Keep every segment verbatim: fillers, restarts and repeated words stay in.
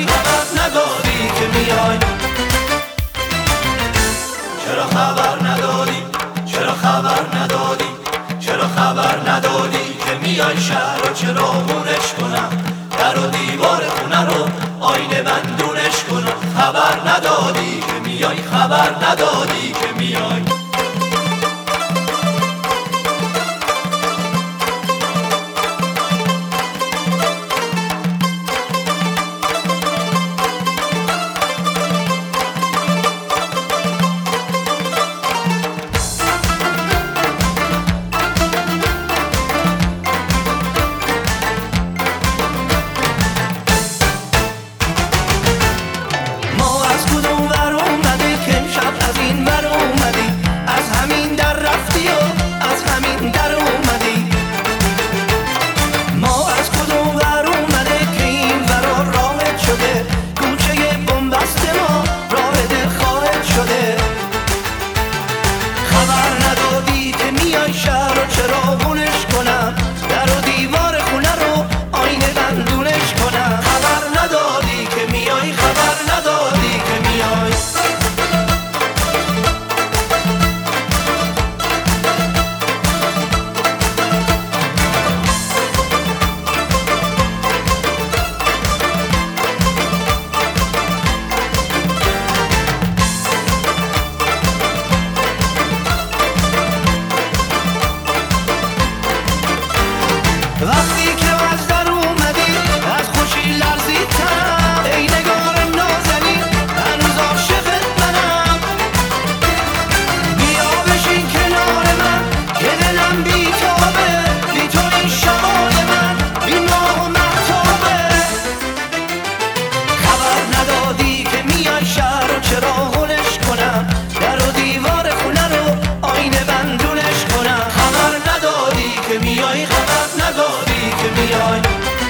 خبر ندادی که میای؟ چرا خبر ندادی؟ چرا خبر ندادی؟ چرا خبر ندادی که میای شهر رو چراغونش کنم، در و دیوار خونه رو آینه بندونش کنم؟ خبر ندادی که میای، خبر ندادی که میای. وقتی که از در اومدی از خوشی لرزیدم، ای نگار نازنین هنوز عاشقت منم. بیا بشین کنار من که دلم بیتابه، بی تو این شبای من بی ماه و مهتابه. خبر ندادی که میای شهر رو چراغونش کنم، در و دیوار خونه رو آینه بندونش کنم. خبر ندادی که میای، خبر ندادی که میای.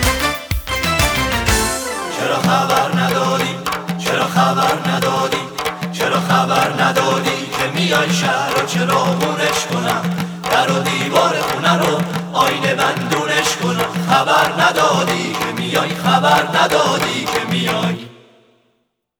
چرا خبر ندادی؟ چرا خبر ندادی؟ چرا خبر ندادی که میای شهر رو چراغونش کنم، در و دیوار خونه رو آینه بندونش کنم؟ خبر ندادی که میای، خبر ندادی که